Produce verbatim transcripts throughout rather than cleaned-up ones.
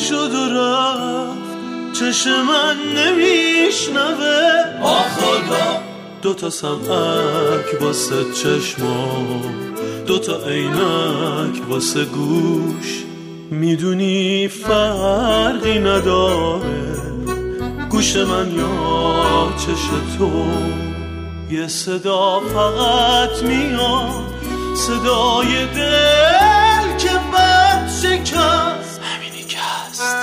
شد و رفت، چشم من نمیشنوه. آه خدا دوتا سمعک واسه چشمام، دوتا عینک واسه گوش، میدونی فرقی نداره گوش من یا چش تو. یه صدا فقط میاد، صدای دل که بد شکست، همینی که هست.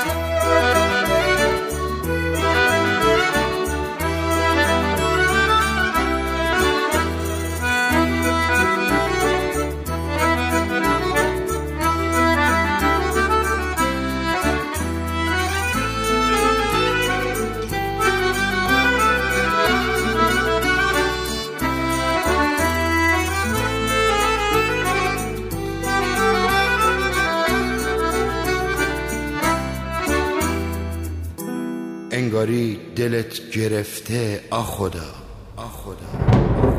انگاری دلت گرفته آ خدا، آ خدا.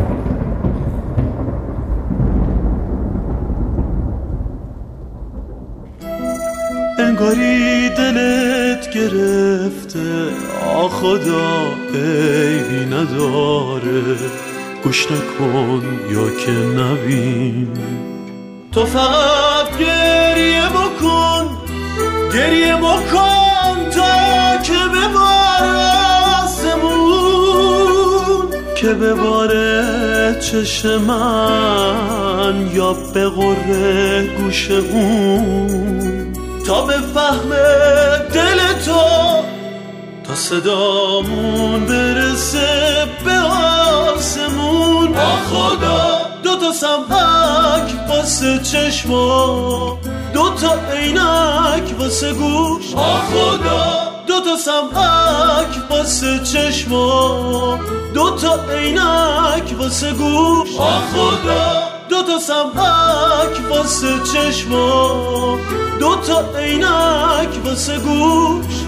انگاری دلت گرفته آ خدا، عیبی نداره گوش نکن یا که نبین. تو فقط گریه بکن، گریه بکن تا که بباره آسمون، که بباره چشم من یا بغره گوش اون، تا بفهمه دل تو، تا صدامون برسه به آسمون. آه خدا دوتا سمعک واسه چشما، دوتا عینک واسه گوش. آه خدا دوتا سمعک واسه چشما، دوتا عینک واسه گوش. آه خدا دوتا سمعک واسه چشما، دوتا عینک واسه گوش.